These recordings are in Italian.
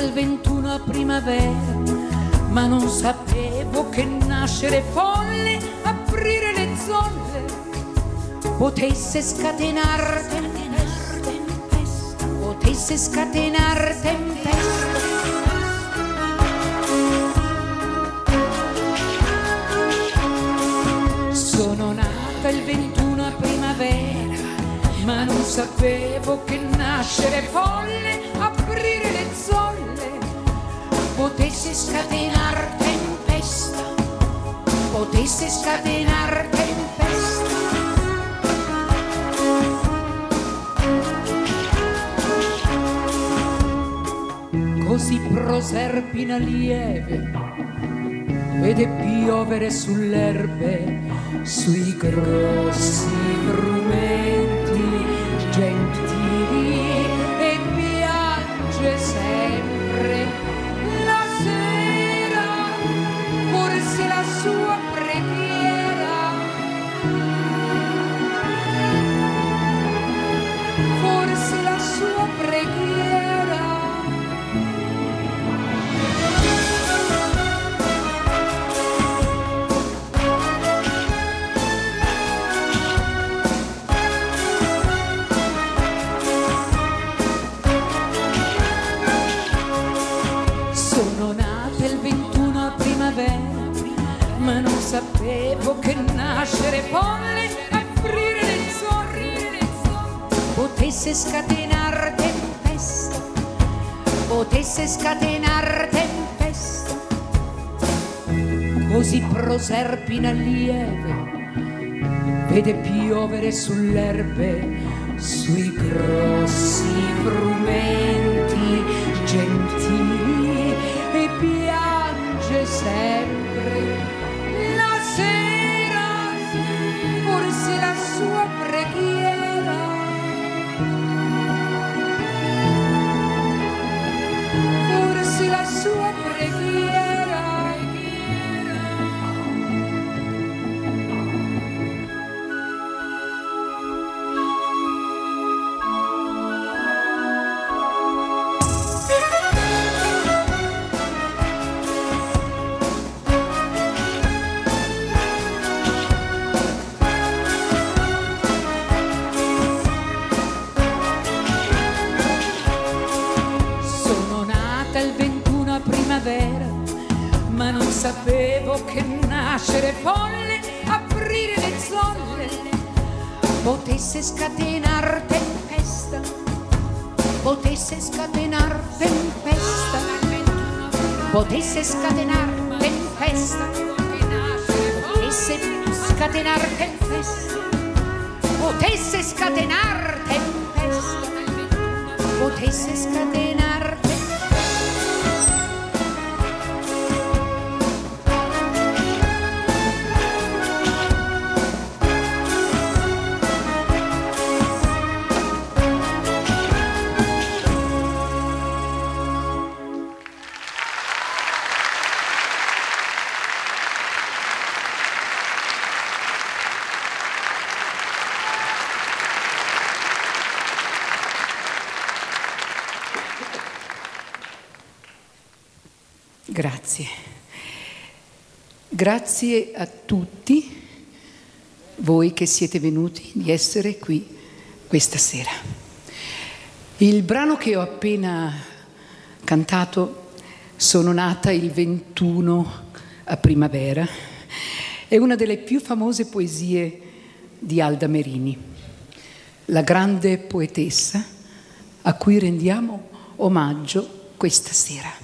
il 21 a primavera, ma non sapevo che nascere folle, aprire le zolle, potesse scatenar tempesta, potesse scatenar tempesta. Sono nata il 21 a primavera, ma non sapevo che nascere folle, aprire le zolle, potesse scatenar tempesta, potesse scatenar tempesta. Così Proserpina lieve vede piovere sull'erbe, sui grossi frumenti gentili, e piange sempre la sera, forse la sua preghiera, forse la sua preghiera. Ma non sapevo che nascere folle, aprire le zolle, potesse scatenar tempesta, potesse scatenar tempesta. Così Proserpina lieve vede piovere sull'erbe, sui grossi frumenti gentili, e piange sempre la sera, forse la sua preghiera, forse la sua preghiera. Ma non sapevo che nascere folle, aprire le zolle, potesse scatenar tempesta, potesse scatenar tempesta, potesse scatenar tempesta, potesse scatenar tempesta, potesse scatenar tempesta, potesse scatenar tempesta. Grazie. Grazie a tutti voi che siete venuti di essere qui questa sera. Il brano che ho appena cantato, Sono nata il 21 a primavera, è una delle più famose poesie di Alda Merini, la grande poetessa a cui rendiamo omaggio questa sera.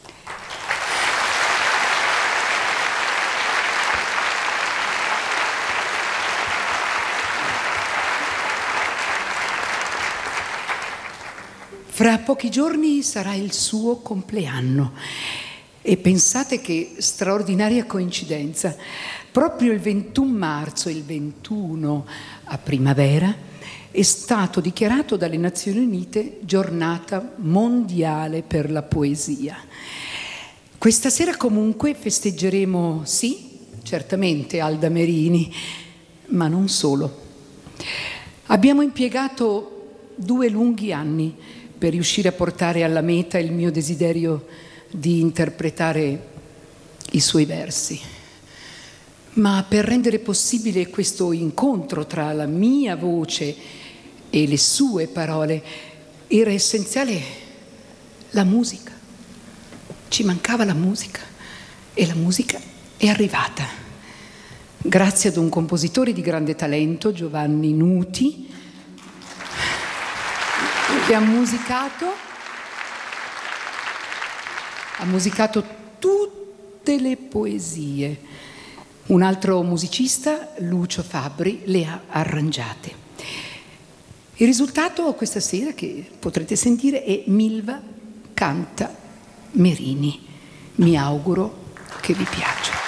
Fra pochi giorni sarà il suo compleanno e pensate che straordinaria coincidenza. Proprio il 21 marzo, il 21 a primavera, è stato dichiarato dalle Nazioni Unite Giornata Mondiale per la Poesia. Questa sera comunque festeggeremo, sì, certamente Alda Merini, ma non solo. Abbiamo impiegato 2 lunghi anni per riuscire a portare alla meta il mio desiderio di interpretare i suoi versi. Ma per rendere possibile questo incontro tra la mia voce e le sue parole era essenziale la musica. Ci mancava la musica e la musica è arrivata. Grazie ad un compositore di grande talento, Giovanni Nuti, che ha musicato tutte le poesie. Un altro musicista, Lucio Fabbri, le ha arrangiate. Il risultato questa sera, che potrete sentire, è Milva canta Merini. Mi auguro che vi piaccia.